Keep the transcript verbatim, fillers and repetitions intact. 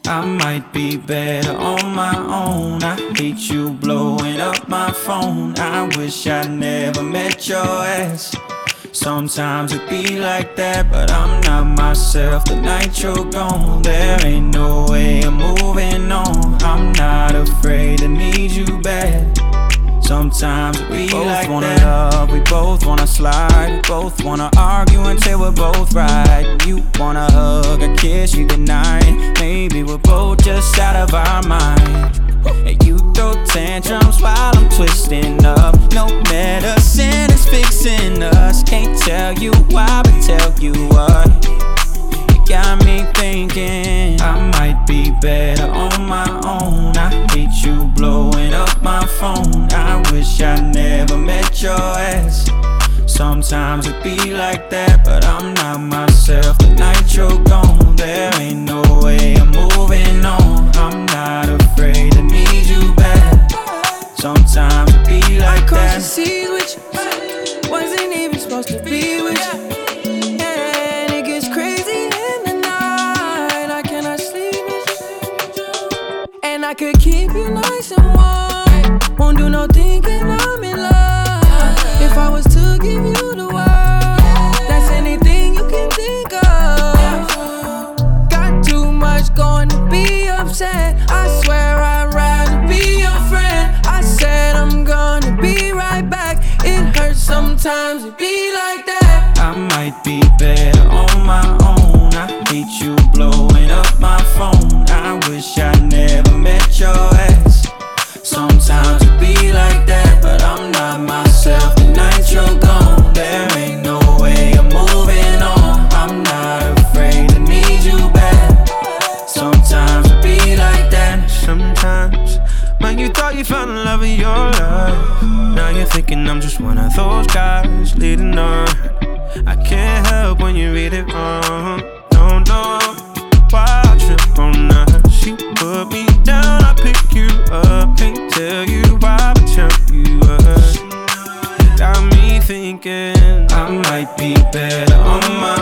I might be better on my own. I hate you blowing up my phone. I wish I never met your ass. Sometimes it be like that, but I'm not myself the night you're gone. There ain't no way I'm moving on. I'm not afraid to need you bad. Sometimes we both like wanna that. Love, we both wanna slide, we both wanna argue until we're both right. You wanna hug, a kiss, you deny it. Maybe we're both just out of our mind. And you throw tantrums while I'm twisting up. No medicine is fixing us. Can't tell you why, but tell you what. You got me thinking I might be better on my own. I hate you blowing up my phone. I wish I never met your ass. Sometimes it be like that, but I'm not myself the night you're gone. There ain't no way I'm moving on. I'm not afraid to need you back. Sometimes it be like I that. the seas with you, wasn't even supposed to be with you. And it gets crazy in the night. I cannot sleep with you. And I could keep you nice and warm. Won't do no thinking I'm in love. If I was to give you the world, that's anything you can think of. Got too much going to be upset. I swear I'd rather be your friend. I said I'm gonna be right back. It hurts sometimes to be like that. I might be better on my own. I hate you blowing up my phone. I wish I never met your ass. Sometimes it be like that, but I'm not myself the night you're gone. There ain't no way I'm moving on. I'm not afraid to need you back. Sometimes it be like that. Sometimes, man, you thought you found the love of your life. Now you're thinking I'm just one of those guys leading on. I can't help when you read it wrong. Don't know why I trip on her. She put me down, I pick you up. Can't tell you why, but tell you up. Got me thinking I might be better on my